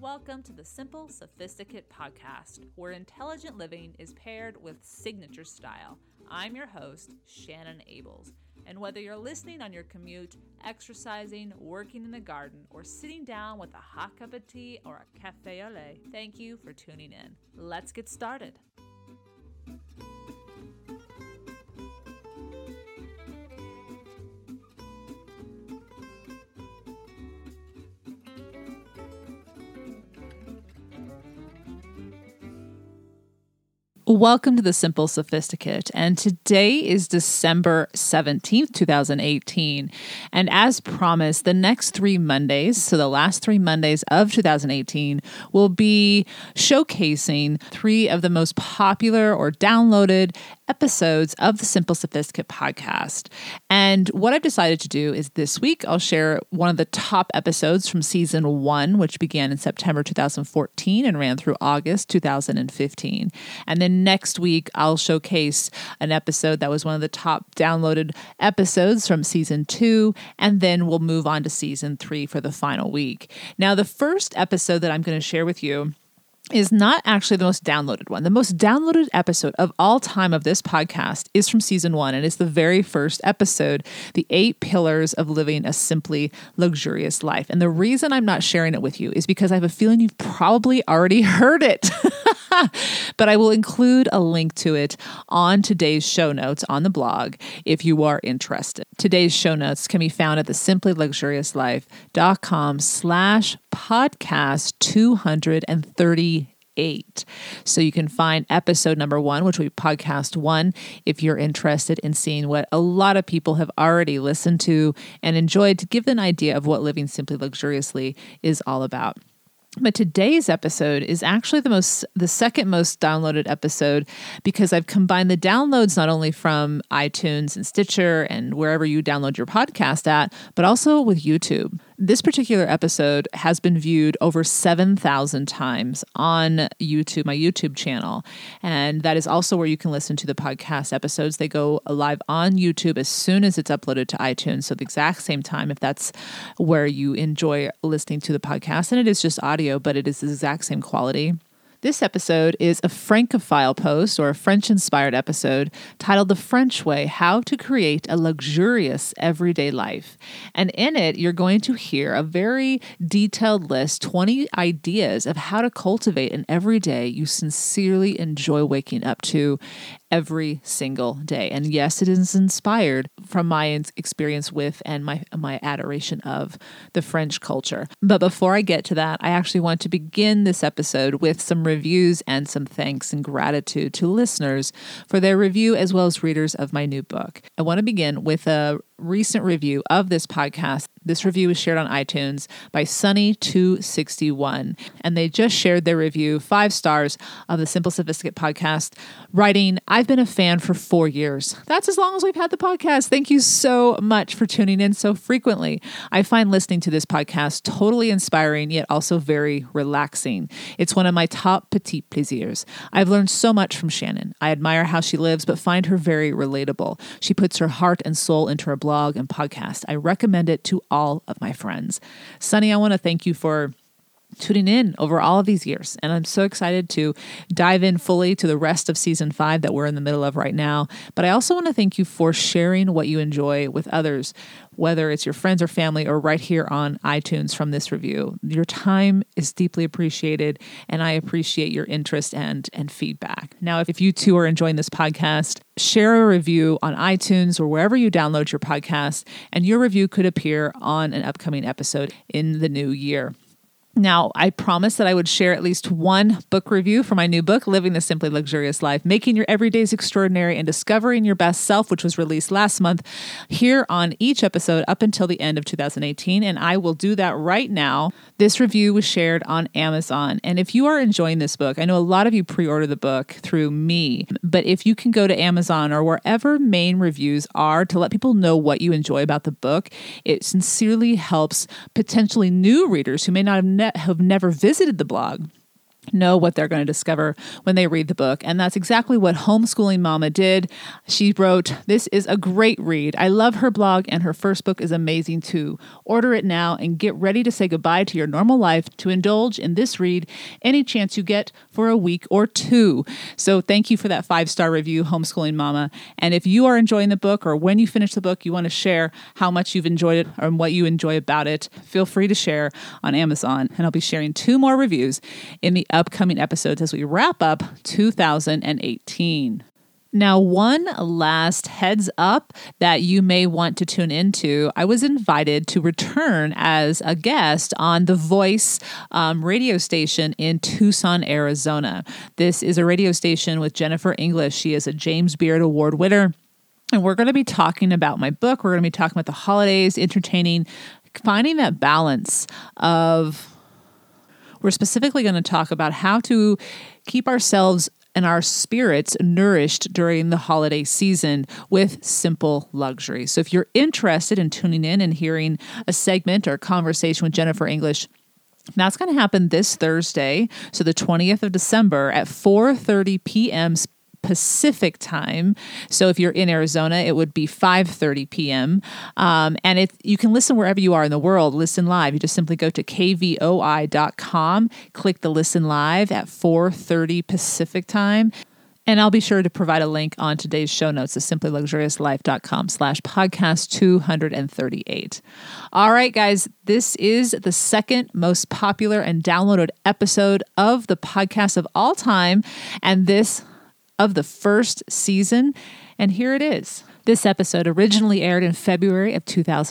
Welcome to the Simple Sophisticate podcast, where intelligent living is paired with signature style. I'm your host, Shannon Ables, and whether you're listening on your commute, exercising, working in the garden, or sitting down with a hot cup of tea or a cafe au lait, thank you for tuning in. Let's get started. Welcome to the Simple Sophisticate, and today is December 17th, 2018, and as promised, the next 3 Mondays, so the last 3 Mondays of 2018, will be showcasing 3 of the most popular or downloaded episodes of the Simple Sophisticate podcast. And what I've decided to do is this week, I'll share one of the top episodes from season 1, which began in September 2014 and ran through August 2015. And then next week, I'll showcase an episode that was one of the top downloaded episodes from season 2, and then we'll move on to season 3 for the final week. Now, the first episode that I'm going to share with you is not actually the most downloaded one. The most downloaded episode of all time of this podcast is from season 1, and it's the very first episode, The 8 Pillars of Living a Simply Luxurious Life. And the reason I'm not sharing it with you is because I have a feeling you've probably already heard it. But I will include a link to it on today's show notes on the blog if you are interested. Today's show notes can be found at thesimplyluxuriouslife.com/podcast 238. So you can find episode number 1, which will be podcast 1, if you're interested in seeing what a lot of people have already listened to and enjoyed, to give an idea of what living simply luxuriously is all about. But today's episode is actually the second most downloaded episode, because I've combined the downloads not only from iTunes and Stitcher and wherever you download your podcast at, but also with YouTube. This particular episode has been viewed over 7,000 times on YouTube, my YouTube channel. And that is also where you can listen to the podcast episodes. They go live on YouTube as soon as it's uploaded to iTunes. So the exact same time, if that's where you enjoy listening to the podcast. And it is just audio, but it is the exact same quality. This episode is a Francophile post, or a French-inspired episode, titled The French Way, How to Create a Luxurious Everyday Life. And in it, you're going to hear a very detailed list, 20 ideas of how to cultivate an everyday you sincerely enjoy waking up to every single day. And yes, it is inspired from my experience with and my adoration of the French culture. But before I get to that, I actually want to begin this episode with some reviews and some thanks and gratitude to listeners for their review, as well as readers of my new book. I want to begin with a recent review of this podcast. This review was shared on iTunes by Sunny261, and they just shared their review, 5 stars, of the Simple Sophisticate podcast, writing, "I've been a fan for 4 years. That's as long as we've had the podcast. Thank you so much for tuning in so frequently. I find listening to this podcast totally inspiring, yet also very relaxing. It's one of my top petit plaisirs. I've learned so much from Shannon. I admire how she lives, but find her very relatable. She puts her heart and soul into her blog and podcast. I recommend it to all of my friends." Sunny, I want to thank you for tuning in over all of these years. And I'm so excited to dive in fully to the rest of season 5 that we're in the middle of right now. But I also want to thank you for sharing what you enjoy with others, whether it's your friends or family or right here on iTunes from this review. Your time is deeply appreciated, and I appreciate your interest and feedback. Now, if you too are enjoying this podcast, share a review on iTunes or wherever you download your podcast, and your review could appear on an upcoming episode in the new year. Now, I promised that I would share at least one book review for my new book, Living a Simply Luxurious Life, Making Your Everydays Extraordinary and Discovering Your Best Self, which was released last month, here on each episode up until the end of 2018, and I will do that right now. This review was shared on Amazon, and if you are enjoying this book, I know a lot of you pre-order the book through me, but if you can go to Amazon or wherever main reviews are to let people know what you enjoy about the book, it sincerely helps potentially new readers who may not have never visited the blog know what they're going to discover when they read the book. And that's exactly what Homeschooling Mama did. She wrote, "This is a great read. I love her blog, and her first book is amazing too. Order it now and get ready to say goodbye to your normal life to indulge in this read any chance you get for a week or two." So thank you for that 5-star review, Homeschooling Mama. And if you are enjoying the book, or when you finish the book, you want to share how much you've enjoyed it or what you enjoy about it, feel free to share on Amazon. And I'll be sharing 2 more reviews in the upcoming episodes as we wrap up 2018. Now, one last heads up that you may want to tune into. I was invited to return as a guest on The Voice radio station in Tucson, Arizona. This is a radio station with Jennifer English. She is a James Beard Award winner. And we're going to be talking about my book. We're going to be talking about the holidays, entertaining, finding that balance of... We're specifically going to talk about how to keep ourselves and our spirits nourished during the holiday season with simple luxury. So if you're interested in tuning in and hearing a segment or a conversation with Jennifer English, that's going to happen this Thursday, so the 20th of December at 4:30 p.m. Pacific time. So if you're in Arizona, it would be 5:30 p.m. And you can listen wherever you are in the world, listen live. You just simply go to kvoi.com, click the listen live at 4:30 Pacific time. And I'll be sure to provide a link on today's show notes at simplyluxuriouslife.com/podcast 238. All right, guys, this is the second most popular and downloaded episode of the podcast of all time. And this of the first season, and here it is. This episode originally aired in February of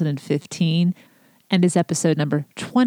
2015 and is episode number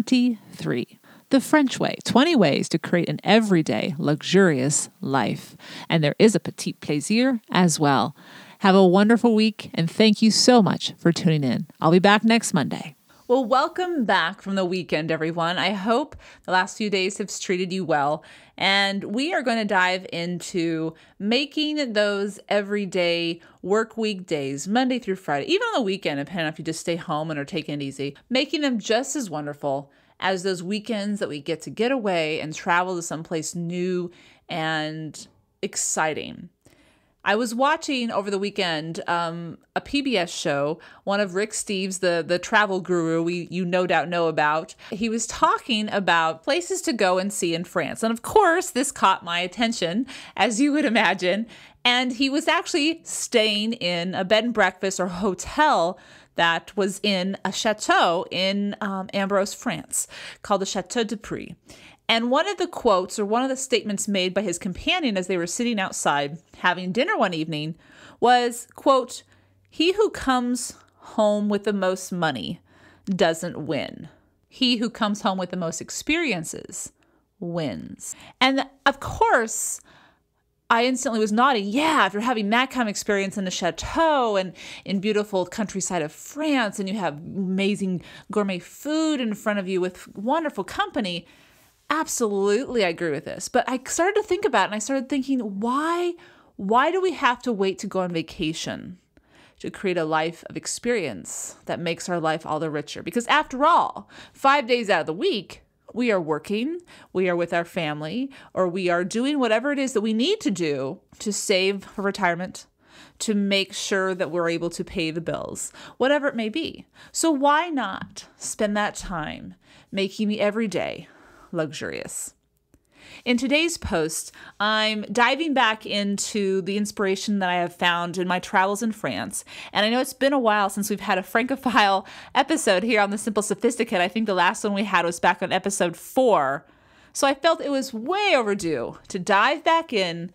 23. The French Way, 20 ways to create an everyday, luxurious life. And there is a petit plaisir as well. Have a wonderful week, and thank you so much for tuning in. I'll be back next Monday. Well, welcome back from the weekend, everyone. I hope the last few days have treated you well. And we are going to dive into making those everyday work week days, Monday through Friday, even on the weekend, depending on if you just stay home and are taking it easy, making them just as wonderful as those weekends that we get to get away and travel to someplace new and exciting. I was watching over the weekend a PBS show, one of Rick Steves, the travel guru you no doubt know about. He was talking about places to go and see in France. And of course, this caught my attention, as you would imagine. And he was actually staying in a bed and breakfast or hotel that was in a chateau in Ambrose, France, called the Chateau de Prix. And one of the quotes or one of the statements made by his companion as they were sitting outside having dinner one evening was, quote, "He who comes home with the most money doesn't win. He who comes home with the most experiences wins." And of course, I instantly was nodding. Yeah, if you're having that kind of experience in a chateau and in beautiful countryside of France, and you have amazing gourmet food in front of you with wonderful company, absolutely, I agree with this. But I started to think about it, and I started thinking, why do we have to wait to go on vacation to create a life of experience that makes our life all the richer? Because after all, 5 days out of the week, we are working, we are with our family, or we are doing whatever it is that we need to do to save for retirement, to make sure that we're able to pay the bills, whatever it may be. So why not spend that time making the everyday luxurious? In today's post, I'm diving back into the inspiration that I have found in my travels in France. And I know it's been a while since we've had a Francophile episode here on The Simple Sophisticate. I think the last one we had was back on episode 4. So I felt it was way overdue to dive back in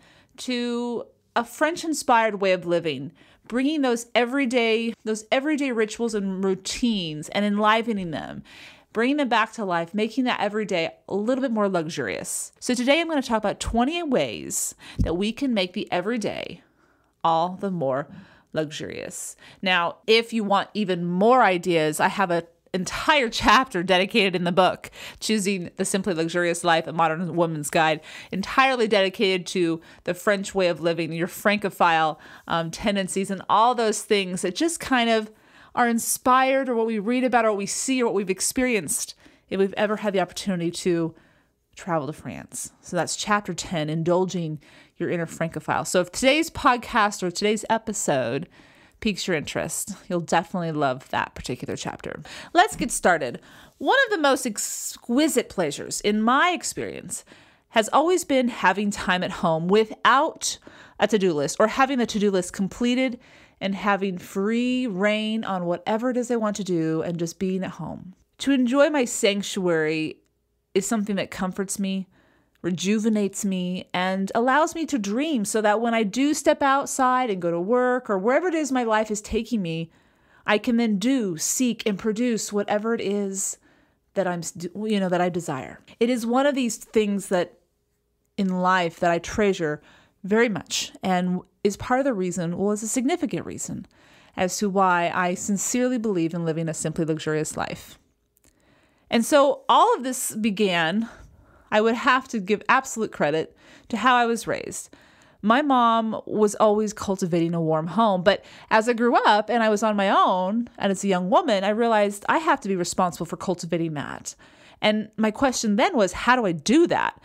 to a French-inspired way of living, bringing those everyday rituals and routines and enlivening them, bringing them back to life, making that every day a little bit more luxurious. So today I'm going to talk about 20 ways that we can make the everyday all the more luxurious. Now, if you want even more ideas, I have an entire chapter dedicated in the book, Choosing the Simply Luxurious Life, A Modern Woman's Guide, entirely dedicated to the French way of living, your Francophile tendencies, and all those things that just kind of are inspired, or what we read about, or what we see, or what we've experienced, if we've ever had the opportunity to travel to France. So that's chapter 10, indulging your inner Francophile. So if today's podcast or today's episode piques your interest, you'll definitely love that particular chapter. Let's get started. One of the most exquisite pleasures in my experience has always been having time at home without a to-do list, or having the to-do list completed and having free reign on whatever it is I want to do and just being at home. To enjoy my sanctuary is something that comforts me, rejuvenates me, and allows me to dream so that when I do step outside and go to work or wherever it is my life is taking me, I can then seek, and produce whatever it is that that I desire. It is one of these things that in life that I treasure very much, and is part of the reason, is a significant reason as to why I sincerely believe in living a simply luxurious life. And so all of this began, I would have to give absolute credit to how I was raised. My mom was always cultivating a warm home, but as I grew up and I was on my own, and as a young woman, I realized I have to be responsible for cultivating that. And my question then was, how do I do that?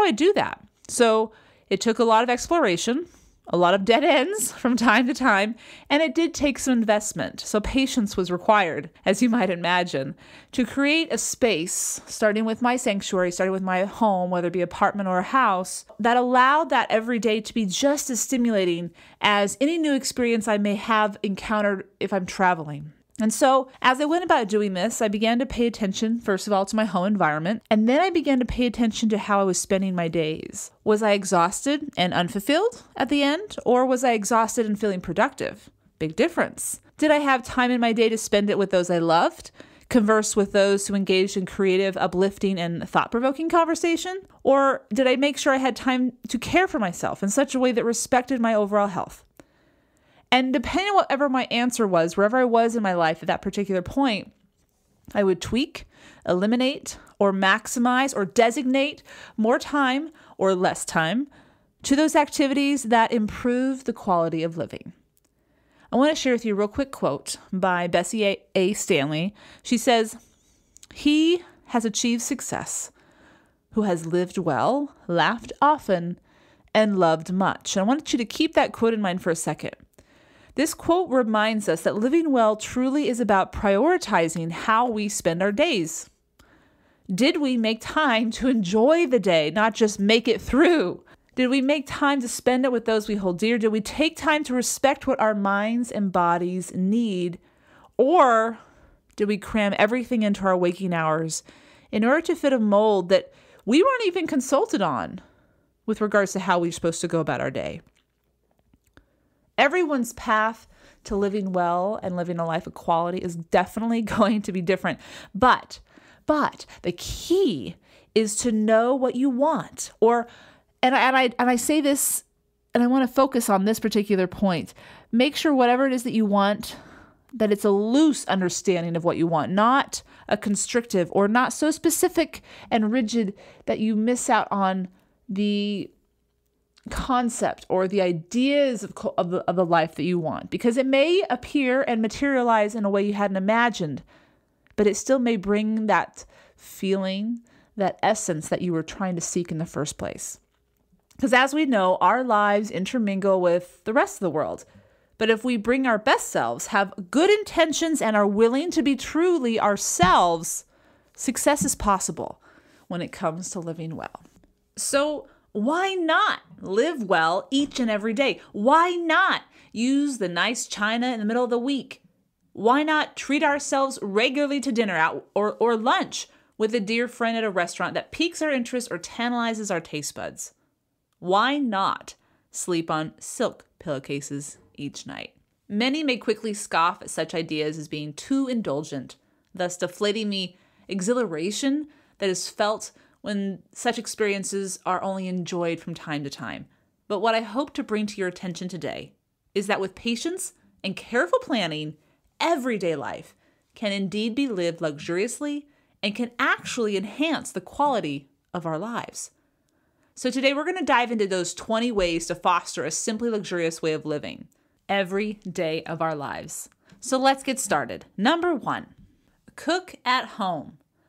So it took a lot of exploration, a lot of dead ends from time to time, and it did take some investment. So patience was required, as you might imagine, to create a space, starting with my sanctuary, starting with my home, whether it be apartment or a house, that allowed that every day to be just as stimulating as any new experience I may have encountered if I'm traveling. And so as I went about doing this, I began to pay attention, first of all, to my home environment, and then I began to pay attention to how I was spending my days. Was I exhausted and unfulfilled at the end, or was I exhausted and feeling productive? Big difference. Did I have time in my day to spend it with those I loved, converse with those who engaged in creative, uplifting, and thought-provoking conversation? Or did I make sure I had time to care for myself in such a way that respected my overall health? And depending on whatever my answer was, wherever I was in my life at that particular point, I would tweak, eliminate, or maximize, or designate more time or less time to those activities that improve the quality of living. I want to share with you a real quick quote by Bessie A. Stanley. She says, "He has achieved success who has lived well, laughed often, and loved much." And I want you to keep that quote in mind for a second. This quote reminds us that living well truly is about prioritizing how we spend our days. Did we make time to enjoy the day, not just make it through? Did we make time to spend it with those we hold dear? Did we take time to respect what our minds and bodies need? Or did we cram everything into our waking hours in order to fit a mold that we weren't even consulted on with regards to how we're supposed to go about our day? Everyone's path to living well and living a life of quality is definitely going to be different. But the key is to know what you want. And I say this, and I want to focus on this particular point. Make sure whatever it is that you want, that it's a loose understanding of what you want, not a constrictive or not so specific and rigid that you miss out on the concept or the ideas of the life that you want, because it may appear and materialize in a way you hadn't imagined, but it still may bring that feeling, that essence that you were trying to seek in the first place. Because as we know, our lives intermingle with the rest of the world. But if we bring our best selves, have good intentions, and are willing to be truly ourselves, success is possible when it comes to living well. So why not live well each and every day? Why not use the nice china in the middle of the week? Why not treat ourselves regularly to dinner out or lunch with a dear friend at a restaurant that piques our interest or tantalizes our taste buds? Why not sleep on silk pillowcases each night? Many may quickly scoff at such ideas as being too indulgent, thus deflating the exhilaration that is felt when such experiences are only enjoyed from time to time. But what I hope to bring to your attention today is that with patience and careful planning, everyday life can indeed be lived luxuriously and can actually enhance the quality of our lives. So today we're going to dive into those 20 ways to foster a simply luxurious way of living every day of our lives. So let's get started. Number 1, cook at home.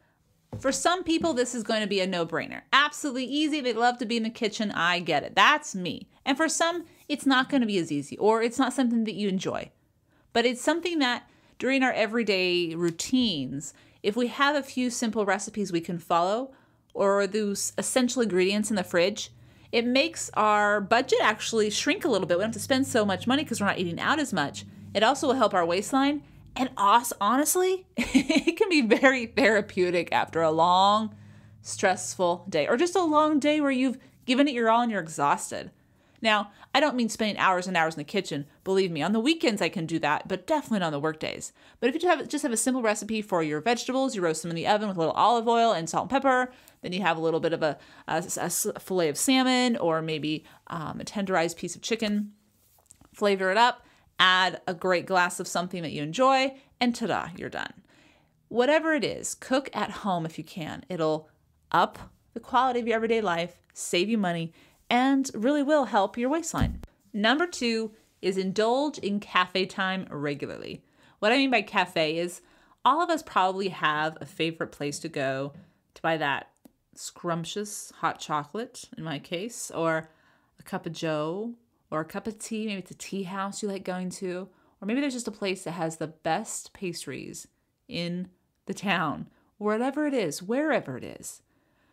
For some people, this is going to be a no-brainer. Absolutely easy. They love to be in the kitchen. I get it. That's me. And for some, it's not going to be as easy, or it's not something that you enjoy. But it's something that during our everyday routines, if we have a few simple recipes we can follow, or those essential ingredients in the fridge, it makes our budget actually shrink a little bit. We don't have to spend so much money because we're not eating out as much. It also will help our waistline. And honestly, it can be very therapeutic after a long, stressful day, or just a long day where you've given it your all and you're exhausted. Now, I don't mean spending hours and hours in the kitchen. Believe me, on the weekends I can do that, but definitely not on the work days. But if you just have a simple recipe for your vegetables, you roast them in the oven with a little olive oil and salt and pepper. Then you have a little bit of a fillet of salmon, or maybe a tenderized piece of chicken. Flavor it up. Add a great glass of something that you enjoy, and ta-da, you're done. Whatever it is, cook at home if you can. It'll up the quality of your everyday life, save you money, and really will help your waistline. Number 2 is indulge in cafe time regularly. What I mean by cafe is all of us probably have a favorite place to go to buy that scrumptious hot chocolate, in my case, or a cup of joe, or a cup of tea. Maybe it's a tea house you like going to, or maybe there's just a place that has the best pastries in the town, whatever it is, wherever it is.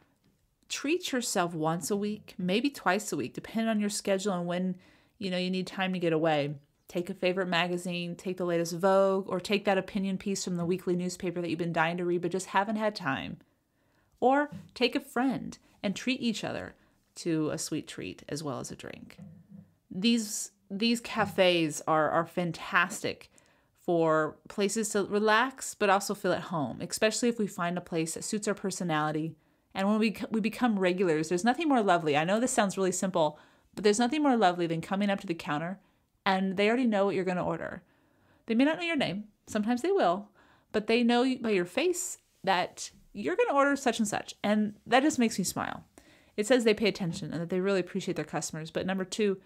Treat yourself once a week, maybe twice a week, depending on your schedule and when you need time to get away. Take a favorite magazine, take the latest Vogue, or take that opinion piece from the weekly newspaper that you've been dying to read but just haven't had time. Or take a friend and treat each other to a sweet treat as well as a drink. These cafes are fantastic for places to relax but also feel at home, especially if we find a place that suits our personality. And when we become regulars, there's nothing more lovely. I know this sounds really simple, but there's nothing more lovely than coming up to the counter and they already know what you're going to order. They may not know your name. Sometimes they will, but they know by your face that you're going to order such and such. And that just makes me smile. It says they pay attention and that they really appreciate their customers. But number 2,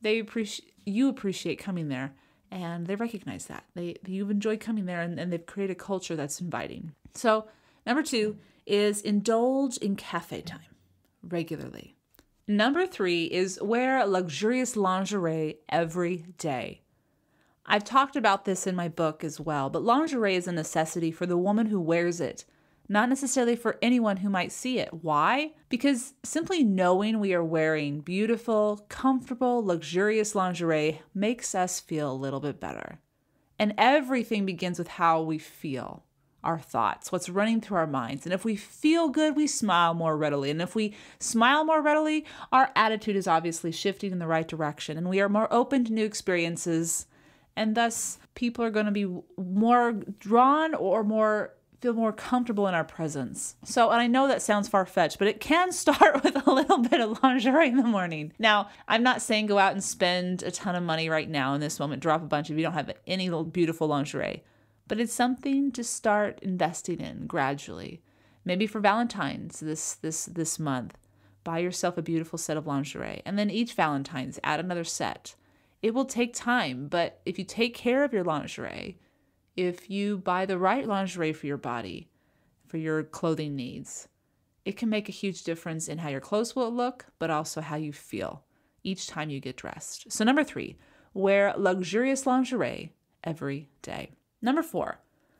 you appreciate coming there, and they recognize that. You've enjoyed coming there, and they've created a culture that's inviting. So number 2 is indulge in cafe time regularly. Number 3 is wear luxurious lingerie every day. I've talked about this in my book as well, but lingerie is a necessity for the woman who wears it, not necessarily for anyone who might see it. Why? Because simply knowing we are wearing beautiful, comfortable, luxurious lingerie makes us feel a little bit better. And everything begins with how we feel. Our thoughts, what's running through our minds. And if we feel good, we smile more readily. And if we smile more readily, our attitude is obviously shifting in the right direction. And we are more open to new experiences. And thus, people are going to be more drawn or feel more comfortable in our presence. So, and I know that sounds far-fetched, but it can start with a little bit of lingerie in the morning. Now, I'm not saying go out and spend a ton of money right now in this moment, drop a bunch if you don't have any beautiful lingerie. But it's something to start investing in gradually. Maybe for Valentine's this month, buy yourself a beautiful set of lingerie. And then each Valentine's, add another set. It will take time, but if you take care of your lingerie, if you buy the right lingerie for your body, for your clothing needs, it can make a huge difference in how your clothes will look, but also how you feel each time you get dressed. So number 3, wear luxurious lingerie every day. Number 4,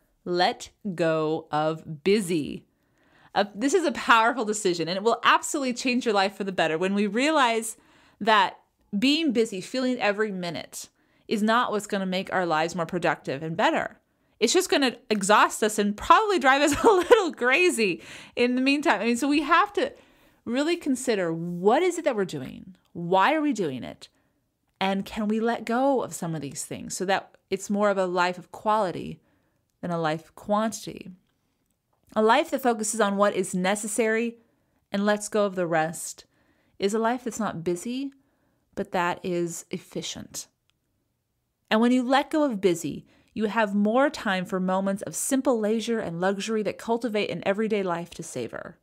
let go of busy. This is a powerful decision, and it will absolutely change your life for the better when we realize that being busy, feeling every minute, is not what's going to make our lives more productive and better. It's just going to exhaust us and probably drive us a little crazy in the meantime. So we have to really consider, what is it that we're doing? Why are we doing it? And can we let go of some of these things so that it's more of a life of quality than a life of quantity? A life that focuses on what is necessary and lets go of the rest is a life that's not busy, but that is efficient. And when you let go of busy, you have more time for moments of simple leisure and luxury that cultivate an everyday life to savor.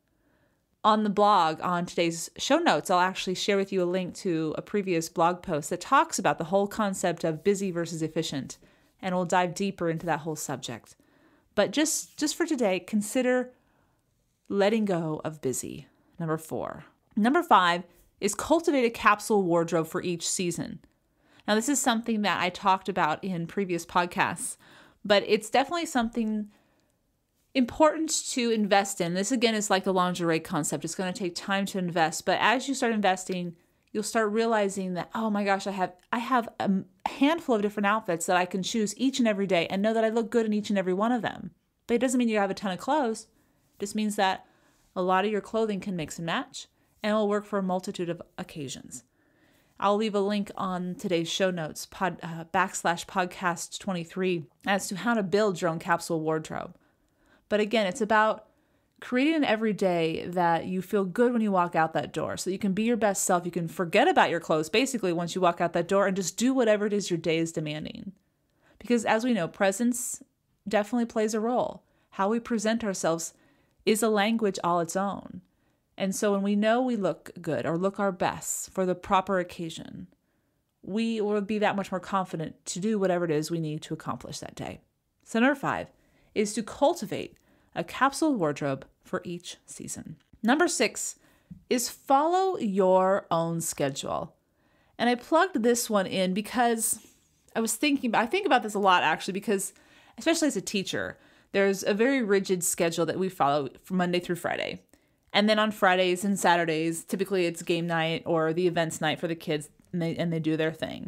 On the blog, on today's show notes, I'll actually share with you a link to a previous blog post that talks about the whole concept of busy versus efficient, and we'll dive deeper into that whole subject. But just for today, consider letting go of busy. Number 4. Number 5 is cultivate a capsule wardrobe for each season. Now, this is something that I talked about in previous podcasts, but it's definitely something important to invest in. This, again, is like the lingerie concept. It's going to take time to invest, but as you start investing, you'll start realizing that, oh my gosh, I have a handful of different outfits that I can choose each and every day and know that I look good in each and every one of them. But it doesn't mean you have a ton of clothes. It just means that a lot of your clothing can mix and match and will work for a multitude of occasions. I'll leave a link on today's show notes, /podcast 23, as to how to build your own capsule wardrobe. But again, it's about creating an everyday that you feel good when you walk out that door, so you can be your best self. You can forget about your clothes basically once you walk out that door and just do whatever it is your day is demanding. Because as we know, presence definitely plays a role. How we present ourselves is a language all its own. And so when we know we look good or look our best for the proper occasion, we will be that much more confident to do whatever it is we need to accomplish that day. So number 5 is to cultivate a capsule wardrobe for each season. Number 6 is follow your own schedule. And I plugged this one in because I think about this a lot actually, because especially as a teacher, there's a very rigid schedule that we follow from Monday through Friday. And then on Fridays and Saturdays, typically it's game night or the events night for the kids, and they do their thing.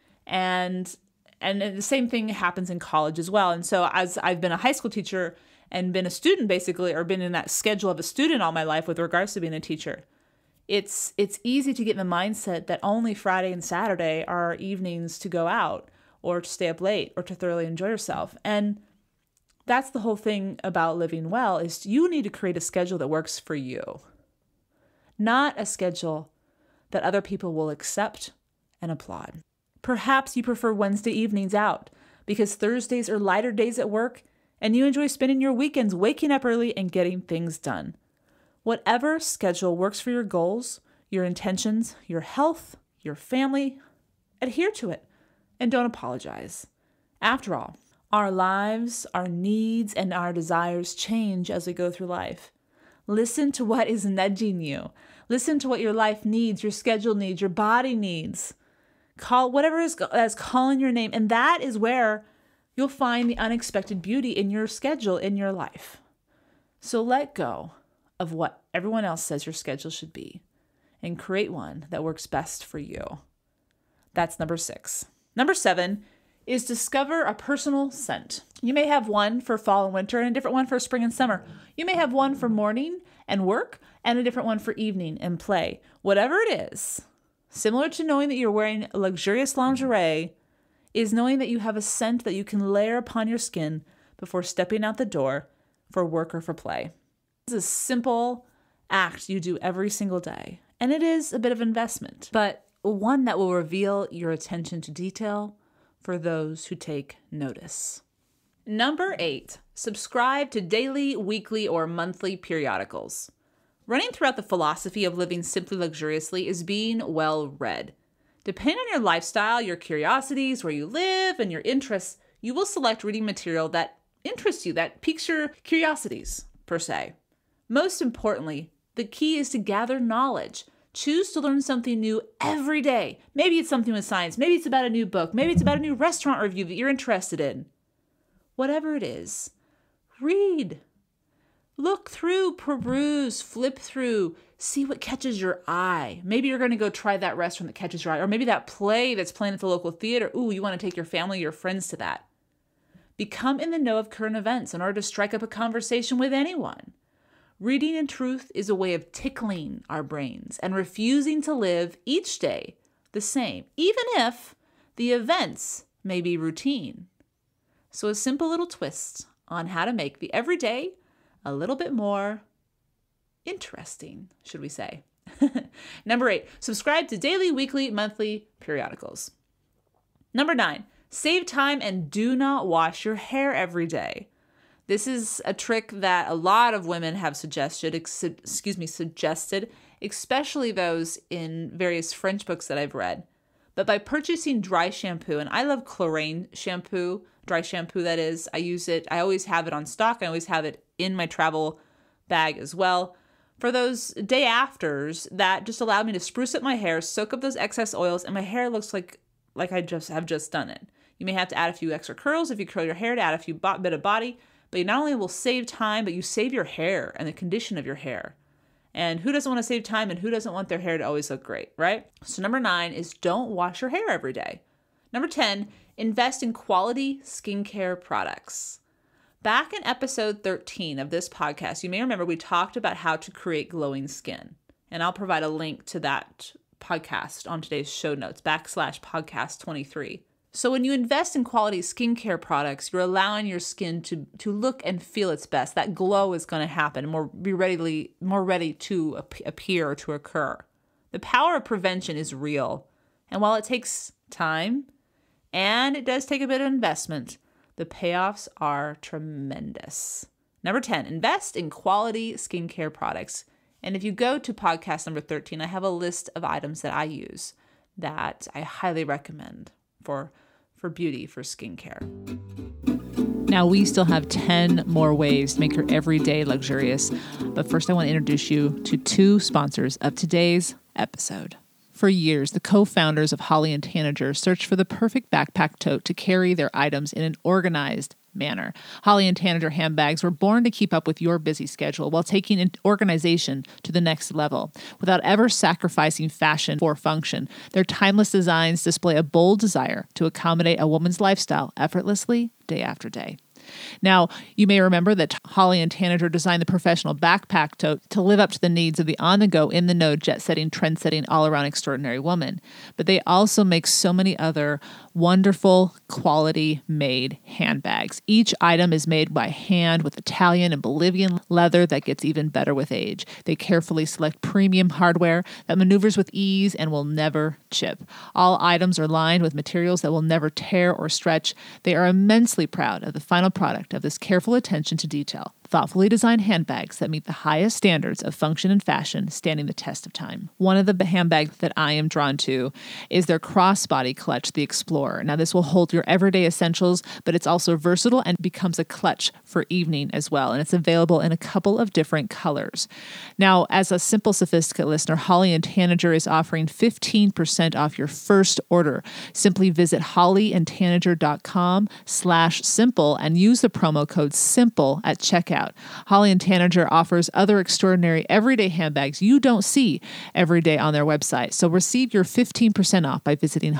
And the same thing happens in college as well. And so as I've been a high school teacher and been a student basically, or been in that schedule of a student all my life with regards to being a teacher, it's easy to get in the mindset that only Friday and Saturday are evenings to go out or to stay up late or to thoroughly enjoy yourself. And that's the whole thing about living well, is you need to create a schedule that works for you, not a schedule that other people will accept and applaud. Perhaps you prefer Wednesday evenings out because Thursdays are lighter days at work and you enjoy spending your weekends waking up early and getting things done. Whatever schedule works for your goals, your intentions, your health, your family, adhere to it and don't apologize. After all, our lives, our needs, and our desires change as we go through life. Listen to what is nudging you. Listen to what your life needs, your schedule needs, your body needs. Call whatever is calling your name. And that is where you'll find the unexpected beauty in your schedule, in your life. So let go of what everyone else says your schedule should be and create one that works best for you. That's number 6. Number 7 is discover a personal scent. You may have one for fall and winter and a different one for spring and summer. You may have one for morning and work and a different one for evening and play. Whatever it is, similar to knowing that you're wearing luxurious lingerie, is knowing that you have a scent that you can layer upon your skin before stepping out the door for work or for play. It's a simple act you do every single day, and it is a bit of investment, but one that will reveal your attention to detail for those who take notice. Number 8, subscribe to daily, weekly, or monthly periodicals. Running throughout the philosophy of living simply luxuriously is being well read. Depending on your lifestyle, your curiosities, where you live, and your interests, you will select reading material that interests you, that piques your curiosities, per se. Most importantly, the key is to gather knowledge. Choose to learn something new every day. Maybe it's something with science. Maybe it's about a new book. Maybe it's about a new restaurant review that you're interested in. Whatever it is, read. Look through, peruse, flip through, see what catches your eye. Maybe you're going to go try that restaurant that catches your eye, or maybe that play that's playing at the local theater. Ooh, you want to take your family, your friends to that. Become in the know of current events in order to strike up a conversation with anyone. Reading in truth is a way of tickling our brains and refusing to live each day the same, even if the events may be routine. So a simple little twist on how to make the everyday a little bit more interesting, should we say. Number 8, subscribe to daily, weekly, monthly periodicals. Number 9, save time and do not wash your hair every day. This is a trick that a lot of women have suggested, especially those in various French books that I've read. But by purchasing dry shampoo, and I love Clarins shampoo, dry shampoo that is, I use it, I always have it on stock, I always have it in my travel bag as well. For those day afters, that just allowed me to spruce up my hair, soak up those excess oils, and my hair looks like I just have just done it. You may have to add a few extra curls if you curl your hair to add a few bit of body, but you not only will save time, but you save your hair and the condition of your hair. And who doesn't want to save time, and who doesn't want their hair to always look great, right? So number 9 is don't wash your hair every day. Number 10, invest in quality skincare products. Back in episode 13 of this podcast, you may remember we talked about how to create glowing skin. And I'll provide a link to that podcast on today's show notes, /podcast 23. So when you invest in quality skincare products, you're allowing your skin to look and feel its best. That glow is going to happen, more ready to appear or to occur. The power of prevention is real. And while it takes time and it does take a bit of investment, the payoffs are tremendous. Number 10, invest in quality skincare products. And if you go to podcast number 13, I have a list of items that I use that I highly recommend for beauty, for skincare. Now, we still have 10 more ways to make your everyday luxurious. But first, I want to introduce you to 2 sponsors of today's episode. For years, the co-founders of Holly and Tanager searched for the perfect backpack tote to carry their items in an organized manner. Holly and Tanager handbags were born to keep up with your busy schedule while taking organization to the next level. Without ever sacrificing fashion for function, their timeless designs display a bold desire to accommodate a woman's lifestyle effortlessly day after day. Now, you may remember that Holly and Tanager designed the professional backpack tote to live up to the needs of the on-the-go, in-the-know, jet-setting, trend-setting, all-around extraordinary woman. But they also make so many other wonderful, quality-made handbags. Each item is made by hand with Italian and Bolivian leather that gets even better with age. They carefully select premium hardware that maneuvers with ease and will never chip. All items are lined with materials that will never tear or stretch. They are immensely proud of the final product of this careful attention to detail. Thoughtfully designed handbags that meet the highest standards of function and fashion, standing the test of time. One of the handbags that I am drawn to is their crossbody clutch, the Explorer. Now, this will hold your everyday essentials, but it's also versatile and becomes a clutch for evening as well. And it's available in a couple of different colors. Now, as a Simple Sophisticate listener, Holly and Tanager is offering 15% off your first order. Simply visit hollyandtanager.com/simple and use the promo code SIMPLE at checkout. Holly and Tanager offers other extraordinary everyday handbags you don't see every day on their website. So receive your 15% off by visiting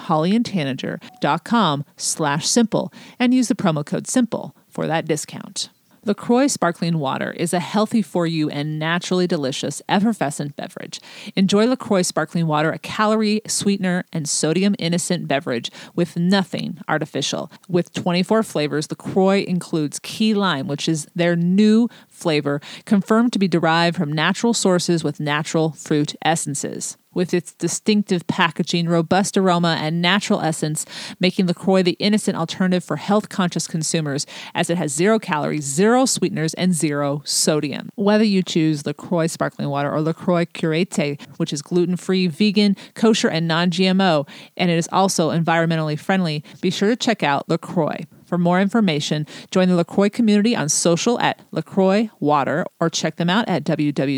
hollyandtanager.com/simple and use the promo code SIMPLE for that discount. LaCroix Sparkling Water is a healthy for you and naturally delicious effervescent beverage. Enjoy LaCroix Sparkling Water, a calorie, sweetener, and sodium innocent beverage with nothing artificial. With 24 flavors, LaCroix includes key lime, which is their new flavor, confirmed to be derived from natural sources with natural fruit essences. With its distinctive packaging, robust aroma, and natural essence, making LaCroix the innocent alternative for health-conscious consumers, as it has 0 calories, 0 sweeteners, and 0 sodium. Whether you choose LaCroix Sparkling Water or LaCroix Curate, which is gluten-free, vegan, kosher, and non-GMO, and it is also environmentally friendly, be sure to check out LaCroix. For more information, join the LaCroix community on social at LaCroix Water or check them out at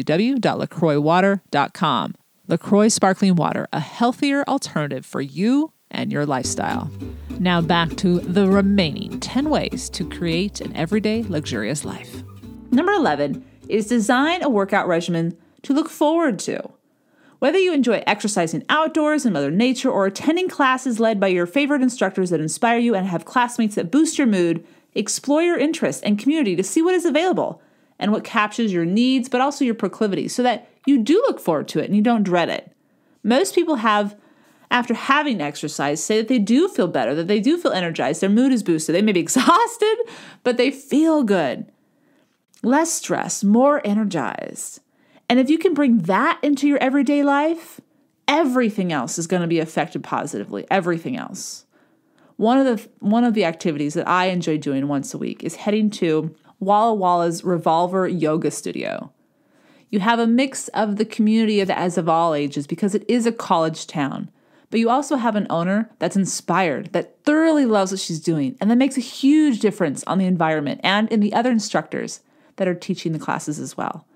www.lacroixwater.com. LaCroix Sparkling Water, a healthier alternative for you and your lifestyle. Now back to the remaining 10 ways to create an everyday luxurious life. Number 11 is design a workout regimen to look forward to. Whether you enjoy exercising outdoors in Mother Nature or attending classes led by your favorite instructors that inspire you and have classmates that boost your mood, explore your interests and community to see what is available and what captures your needs, but also your proclivities, so that you do look forward to it and you don't dread it. Most people have, after having exercise, say that they do feel better, that they do feel energized, their mood is boosted. They may be exhausted, but they feel good. Less stress, more energized. And if you can bring that into your everyday life, everything else is going to be affected positively, everything else. One of the activities that I enjoy doing once a week is heading to Walla Walla's Revolver Yoga Studio. You have a mix of the community as of all ages because it is a college town. But you also have an owner that's inspired, that thoroughly loves what she's doing, and that makes a huge difference on the environment and in the other instructors that are teaching the classes as well.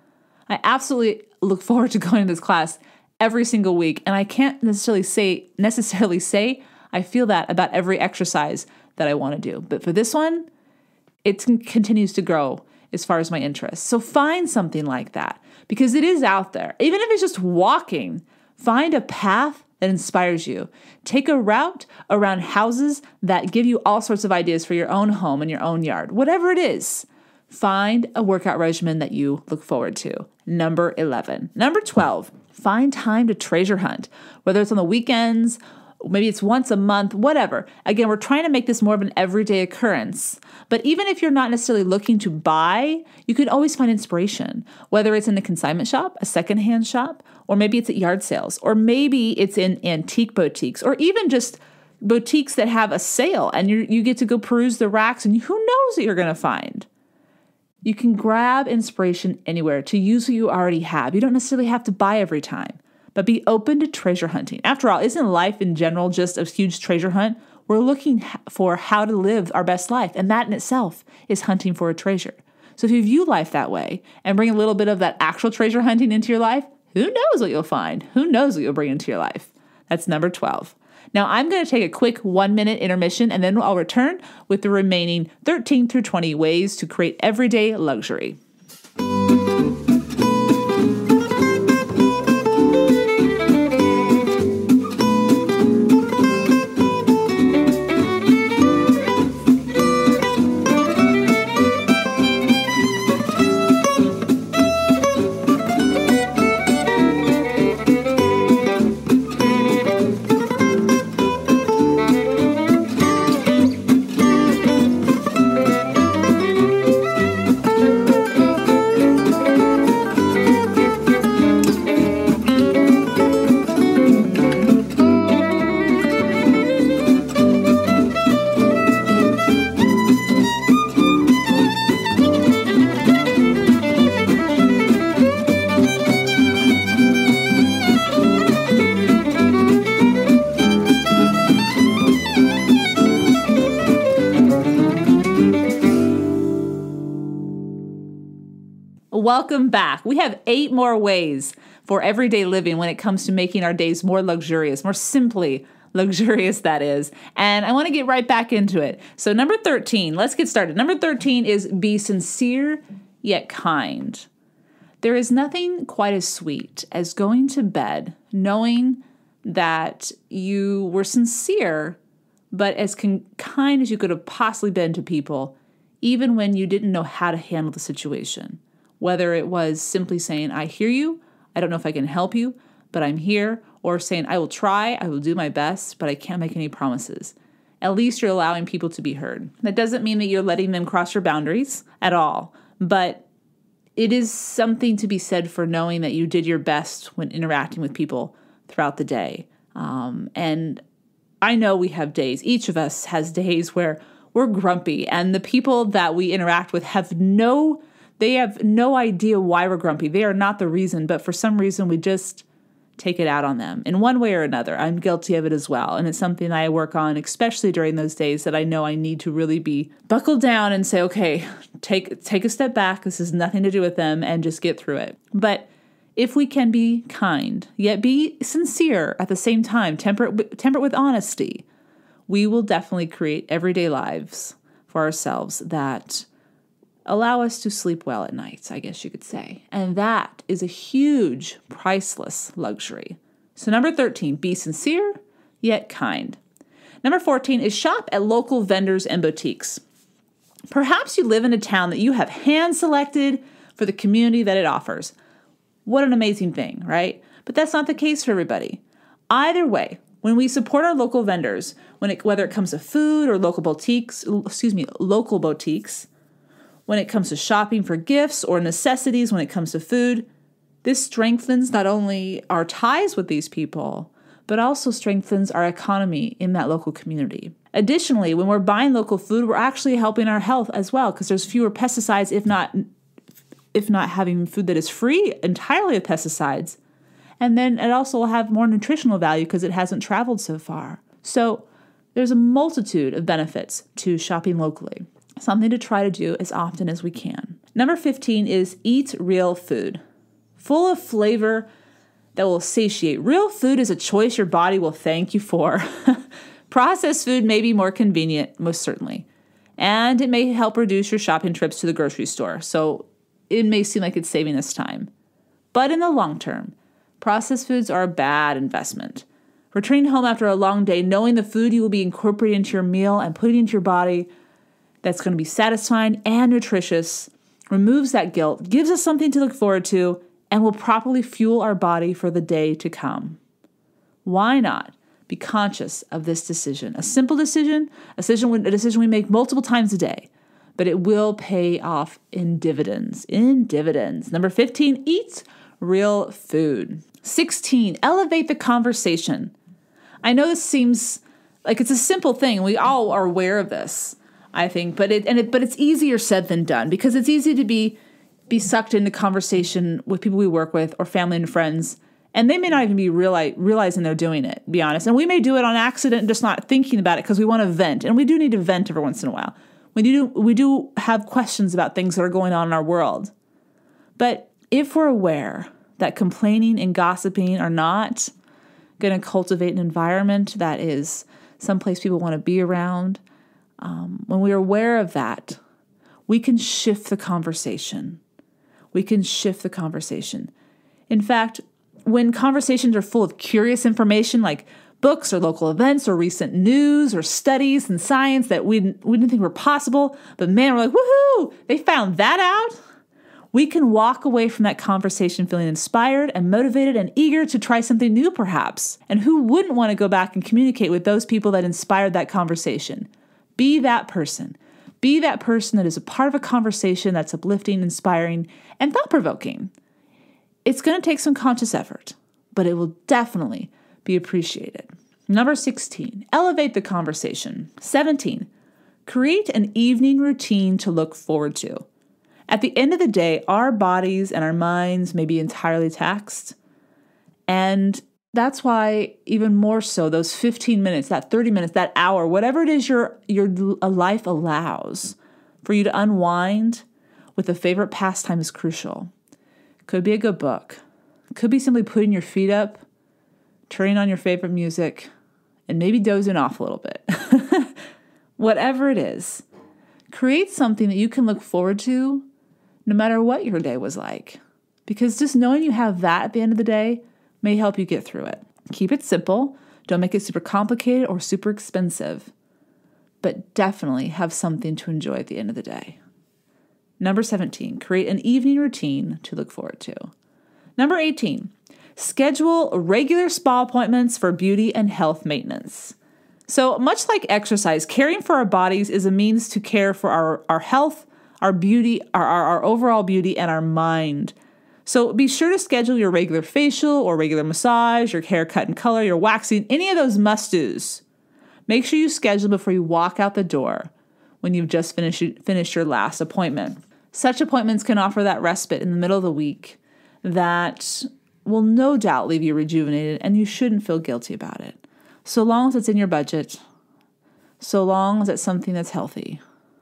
I absolutely look forward to going to this class every single week. And I can't necessarily say I feel that about every exercise that I want to do. But for this one, it continues to grow as far as my interest. So find something like that because it is out there. Even if it's just walking, find a path that inspires you. Take a route around houses that give you all sorts of ideas for your own home and your own yard. Whatever it is, find a workout regimen that you look forward to. Number 11. Number 12, find time to treasure hunt, whether it's on the weekends, maybe it's once a month, whatever. Again, we're trying to make this more of an everyday occurrence. But even if you're not necessarily looking to buy, you can always find inspiration, whether it's in a consignment shop, a secondhand shop, or maybe it's at yard sales, or maybe it's in antique boutiques, or even just boutiques that have a sale and you get to go peruse the racks and who knows what you're going to find. You can grab inspiration anywhere to use what you already have. You don't necessarily have to buy every time, but be open to treasure hunting. After all, isn't life in general just a huge treasure hunt? We're looking for how to live our best life, and that in itself is hunting for a treasure. So if you view life that way and bring a little bit of that actual treasure hunting into your life, who knows what you'll find? Who knows what you'll bring into your life? That's number 12. Now I'm going to take a quick 1-minute intermission, and then I'll return with the remaining 13 through 20 ways to create everyday luxury. Welcome back. We have 8 more ways for everyday living when it comes to making our days more luxurious, more simply luxurious, that is. And I want to get right back into it. So number 13, let's get started. Number 13 is be sincere yet kind. There is nothing quite as sweet as going to bed knowing that you were sincere, but as kind as you could have possibly been to people, even when you didn't know how to handle the situation. Whether it was simply saying, I hear you, I don't know if I can help you, but I'm here, or saying, I will try, I will do my best, but I can't make any promises. At least you're allowing people to be heard. That doesn't mean that you're letting them cross your boundaries at all, but it is something to be said for knowing that you did your best when interacting with people throughout the day. And I know we have days, each of us has days where we're grumpy, and the people that we interact with have no idea why we're grumpy. They are not the reason, but for some reason we just take it out on them in one way or another. I'm guilty of it as well. And it's something I work on, especially during those days that I know I need to really be buckled down and say, okay, take a step back. This has nothing to do with them, and just get through it. But if we can be kind, yet be sincere at the same time, temper it with honesty, we will definitely create everyday lives for ourselves that allow us to sleep well at night, I guess you could say. And that is a huge, priceless luxury. So number 13, be sincere, yet kind. Number 14 is shop at local vendors and boutiques. Perhaps you live in a town that you have hand-selected for the community that it offers. What an amazing thing, right? But that's not the case for everybody. Either way, when we support our local vendors, whether it comes to food or local boutiques, when it comes to shopping for gifts or necessities, when it comes to food, this strengthens not only our ties with these people, but also strengthens our economy in that local community. Additionally, when we're buying local food, we're actually helping our health as well, because there's fewer pesticides, if not having food that is free entirely of pesticides. And then it also will have more nutritional value because it hasn't traveled so far. So there's a multitude of benefits to shopping locally. Something to try to do as often as we can. Number 15 is eat real food. full of flavor that will satiate. Real food is a choice your body will thank you for. Processed food may be more convenient, most certainly, and it may help reduce your shopping trips to the grocery store. So it may seem like it's saving us time. But in the long term, processed foods are a bad investment. Returning home after a long day, knowing the food you will be incorporating into your meal and putting into your body that's going to be satisfying and nutritious removes that guilt, gives us something to look forward to, and will properly fuel our body for the day to come. Why not be conscious of this decision? A simple decision, a decision we make multiple times a day, but it will pay off in dividends. Number 15, eat real food. 16, elevate the conversation. I know this seems like it's a simple thing. We all are aware of this, I think, but it's easier said than done, because it's easy to be sucked into conversation with people we work with or family and friends, and they may not even be realizing they're doing it, be honest. And we may do it on accident, just not thinking about it because we want to vent, and we do need to vent every once in a while. We do have questions about things that are going on in our world. But if we're aware that complaining and gossiping are not going to cultivate an environment that is someplace people want to be around, when we're aware of that, we can shift the conversation. In fact, when conversations are full of curious information like books or local events or recent news or studies and science that we didn't think were possible, but man, we're like, woohoo, they found that out. We can walk away from that conversation feeling inspired and motivated and eager to try something new perhaps. And who wouldn't want to go back and communicate with those people that inspired that conversation? Be that person. Be that person that is a part of a conversation that's uplifting, inspiring, and thought-provoking. It's going to take some conscious effort, but it will definitely be appreciated. Number 16, elevate the conversation. 17, create an evening routine to look forward to. At the end of the day, our bodies and our minds may be entirely taxed. And that's why even more so, those 15 minutes, that 30 minutes, that hour, whatever it is your life allows for you to unwind with a favorite pastime is crucial. Could be a good book. Could be simply putting your feet up, turning on your favorite music, and maybe dozing off a little bit. Whatever it is, create something that you can look forward to no matter what your day was like. Because just knowing you have that at the end of the day may help you get through it. Keep it simple. Don't make it super complicated or super expensive. But definitely have something to enjoy at the end of the day. Number 17, create an evening routine to look forward to. Number 18, schedule regular spa appointments for beauty and health maintenance. So much like exercise, caring for our bodies is a means to care for our health, our beauty, our overall beauty, and our mind. So be sure to schedule your regular facial or regular massage, your haircut and color, your waxing, any of those must-dos. Make sure you schedule before you walk out the door when you've just finished your last appointment. Such appointments can offer that respite in the middle of the week that will no doubt leave you rejuvenated, and you shouldn't feel guilty about it. So long as it's in your budget, so long as it's something that's healthy.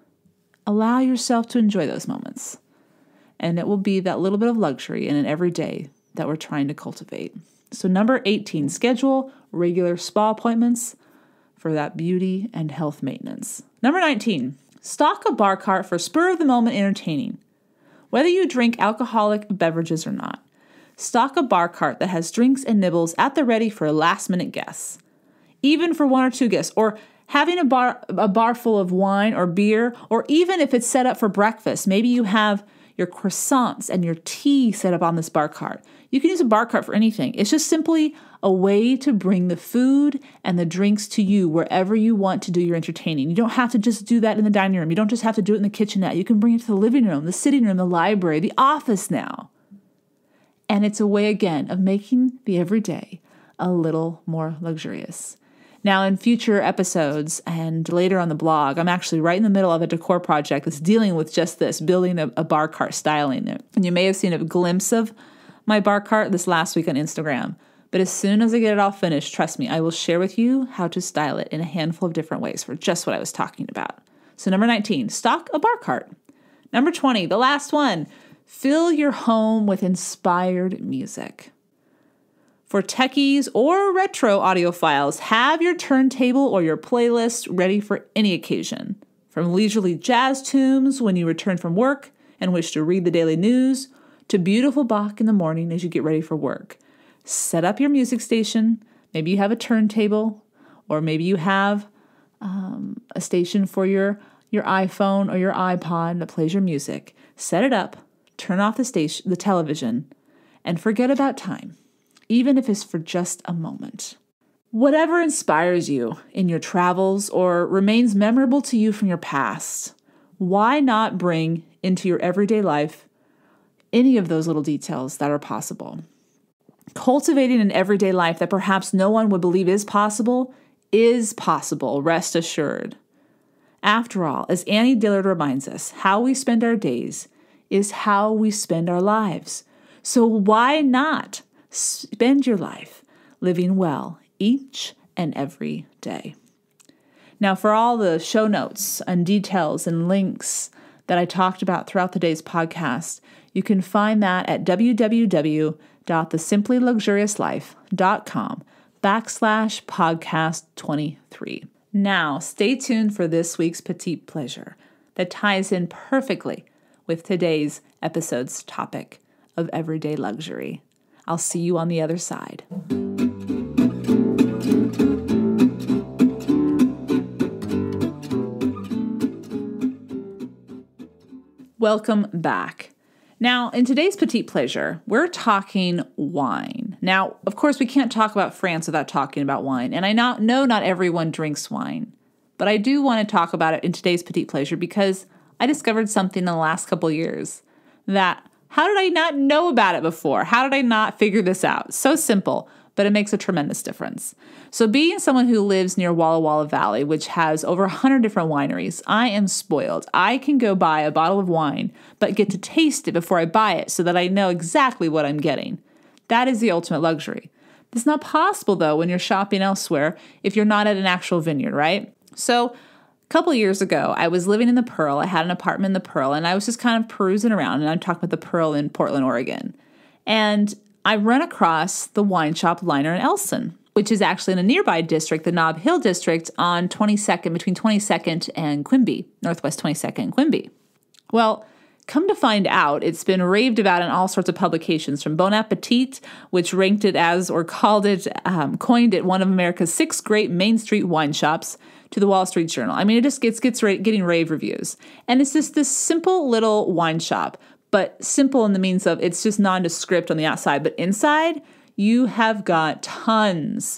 Allow yourself to enjoy those moments. And it will be that little bit of luxury in an everyday that we're trying to cultivate. So number 18, schedule regular spa appointments for that beauty and health maintenance. Number 19, stock a bar cart for spur-of-the-moment entertaining. Whether you drink alcoholic beverages or not, stock a bar cart that has drinks and nibbles at the ready for last-minute guests. Even for one or two guests, or having a bar full of wine or beer, or even if it's set up for breakfast, maybe you have your croissants and your tea set up on this bar cart. You can use a bar cart for anything. It's just simply a way to bring the food and the drinks to you wherever you want to do your entertaining. You don't have to just do that in the dining room. You don't just have to do it in the kitchenette. You can bring it to the living room, the sitting room, the library, the office now. And it's a way, again, of making the everyday a little more luxurious. Now, in future episodes and later on the blog, I'm actually right in the middle of a decor project that's dealing with just this, building a bar cart, styling it. And you may have seen a glimpse of my bar cart this last week on Instagram. But as soon as I get it all finished, trust me, I will share with you how to style it in a handful of different ways for just what I was talking about. So number 19, stock a bar cart. Number 20, the last one, Fill your home with inspired music. For techies or retro audiophiles, have your turntable or your playlist ready for any occasion. From leisurely jazz tunes when you return from work and wish to read the daily news, to beautiful Bach in the morning as you get ready for work. Set up your music station. Maybe you have a turntable, or maybe you have a station for your iPhone or your iPod that plays your music. Set it up, turn off the television, and forget about time, even if it's for just a moment. Whatever inspires you in your travels or remains memorable to you from your past, why not bring into your everyday life any of those little details that are possible? Cultivating an everyday life that perhaps no one would believe is possible, rest assured. After all, as Annie Dillard reminds us, how we spend our days is how we spend our lives. So why not spend your life living well each and every day? Now, for all the show notes and details and links that I talked about throughout today's podcast, you can find that at www.thesimplyluxuriouslife.com/podcast23. Now, stay tuned for this week's Petite Pleasure that ties in perfectly with today's episode's topic of everyday luxury. I'll see you on the other side. Welcome back. Now, in today's Petite Pleasure, we're talking wine. Now, of course, we can't talk about France without talking about wine, and I know not everyone drinks wine, but I do want to talk about it in today's Petite Pleasure because I discovered something in the last couple of years that, how did I not know about it before? How did I not figure this out? So simple, but it makes a tremendous difference. So being someone who lives near Walla Walla Valley, which has over 100 different wineries, I am spoiled. I can go buy a bottle of wine, but get to taste it before I buy it so that I know exactly what I'm getting. That is the ultimate luxury. It's not possible, though, when you're shopping elsewhere if you're not at an actual vineyard, right? So a couple years ago, I was living in the Pearl. I had an apartment in the Pearl, and I was just kind of perusing around, and I'm talking about the Pearl in Portland, Oregon. And I run across the wine shop Liner & Elson, which is actually in a nearby district, the Nob Hill district on 22nd, between 22nd and Quimby, Northwest 22nd and Quimby. Well, come to find out, it's been raved about in all sorts of publications, from Bon Appetit, which ranked it as, or called it, coined it one of America's 6 great Main Street wine shops, to the Wall Street Journal. I mean, it just gets getting rave reviews. And it's just this simple little wine shop, but simple in the means of it's just nondescript on the outside, but inside you have got tons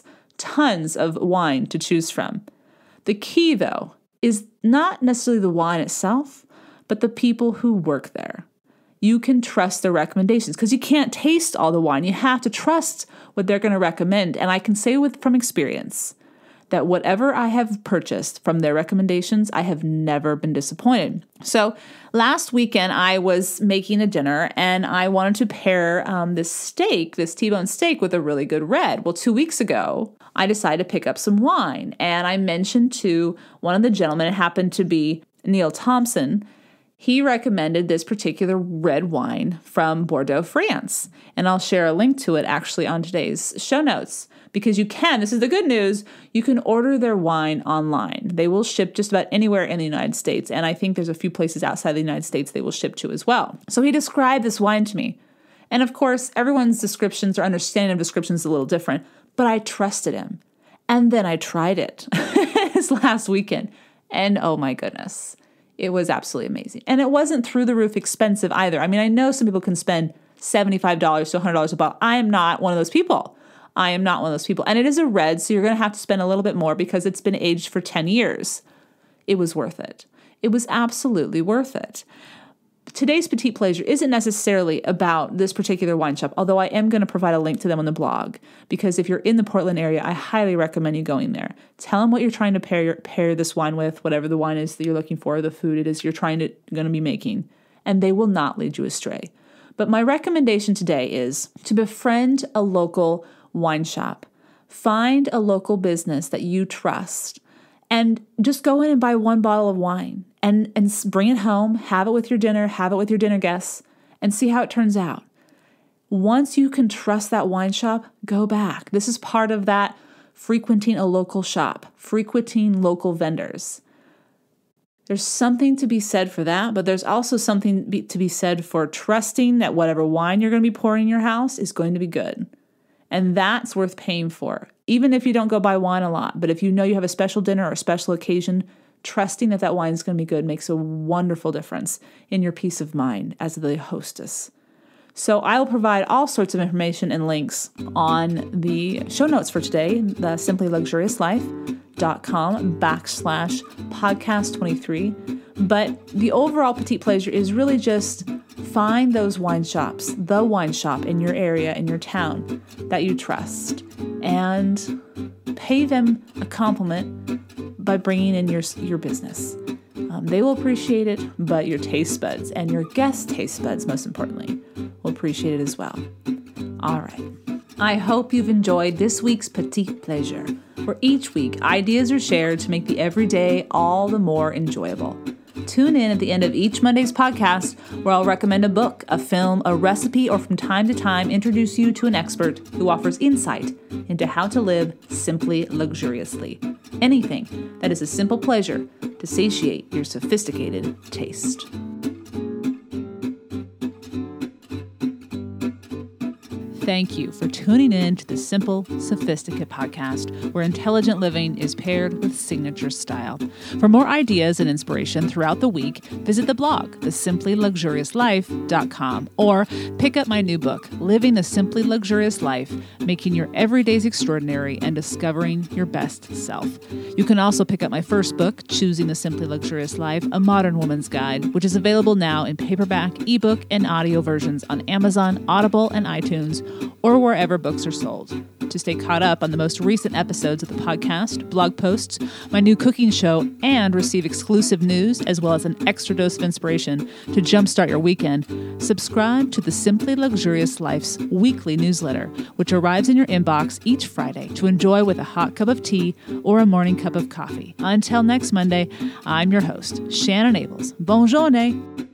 of wine to choose from. The key, though, is not necessarily the wine itself, but the people who work there. You can trust their recommendations because you can't taste all the wine. You have to trust what they're going to recommend. And I can say from experience that whatever I have purchased from their recommendations, I have never been disappointed. So last weekend, I was making a dinner and I wanted to pair this T-bone steak with a really good red. Well, 2 weeks ago, I decided to pick up some wine, and I mentioned to one of the gentlemen, it happened to be Neil Thompson. He recommended this particular red wine from Bordeaux, France. And I'll share a link to it actually on today's show notes. Because this is the good news, you can order their wine online. They will ship just about anywhere in the United States. And I think there's a few places outside the United States they will ship to as well. So he described this wine to me. And of course, everyone's descriptions or understanding of descriptions is a little different. But I trusted him. And then I tried it this last weekend. And oh my goodness, it was absolutely amazing. And it wasn't through the roof expensive either. I mean, I know some people can spend $75 to $100 a bottle. I am not one of those people. And it is a red, so you're going to have to spend a little bit more because it's been aged for 10 years. It was worth it. It was absolutely worth it. Today's Petite Pleasure isn't necessarily about this particular wine shop, although I am going to provide a link to them on the blog, because if you're in the Portland area, I highly recommend you going there. Tell them what you're trying to pair this wine with, whatever the wine is that you're looking for, the food it is you're going to be making, and they will not lead you astray. But my recommendation today is to befriend a local wine shop. Find a local business that you trust and just go in and buy one bottle of wine and bring it home, have it with your dinner guests, and see how it turns out. Once you can trust that wine shop, go back. This is part of that frequenting a local shop, frequenting local vendors. There's something to be said for that, but there's also something to be said for trusting that whatever wine you're going to be pouring in your house is going to be good. And that's worth paying for, even if you don't go buy wine a lot. But if you know you have a special dinner or a special occasion, trusting that that wine is going to be good makes a wonderful difference in your peace of mind as the hostess. So I will provide all sorts of information and links on the show notes for today, the simplyluxuriouslife.com/podcast23. But the overall petite pleasure is really just find those wine shops, the wine shop in your area, in your town that you trust, and pay them a compliment by bringing in your business. They will appreciate it, but your taste buds and your guest taste buds, most importantly, will appreciate it as well. All right. I hope you've enjoyed this week's Petite Pleasure, where each week ideas are shared to make the everyday all the more enjoyable. Tune in at the end of each Monday's podcast, where I'll recommend a book, a film, a recipe, or from time to time introduce you to an expert who offers insight into how to live simply luxuriously. Anything that is a simple pleasure to satiate your sophisticated taste. Thank you for tuning in to the Simple Sophisticate podcast, where intelligent living is paired with signature style. For more ideas and inspiration throughout the week, visit the blog, thesimplyluxuriouslife.com, or pick up my new book, Living the Simply Luxurious Life, Making Your Everydays Extraordinary and Discovering Your Best Self. You can also pick up my first book, Choosing the Simply Luxurious Life, A Modern Woman's Guide, which is available now in paperback, ebook, and audio versions on Amazon, Audible, and iTunes, or wherever books are sold. To stay caught up on the most recent episodes of the podcast, blog posts, my new cooking show, and receive exclusive news as well as an extra dose of inspiration to jumpstart your weekend, subscribe to the Simply Luxurious Life's weekly newsletter, which arrives in your inbox each Friday to enjoy with a hot cup of tea or a morning cup of coffee. Until next Monday, I'm your host, Shannon Ables. Bonne journée!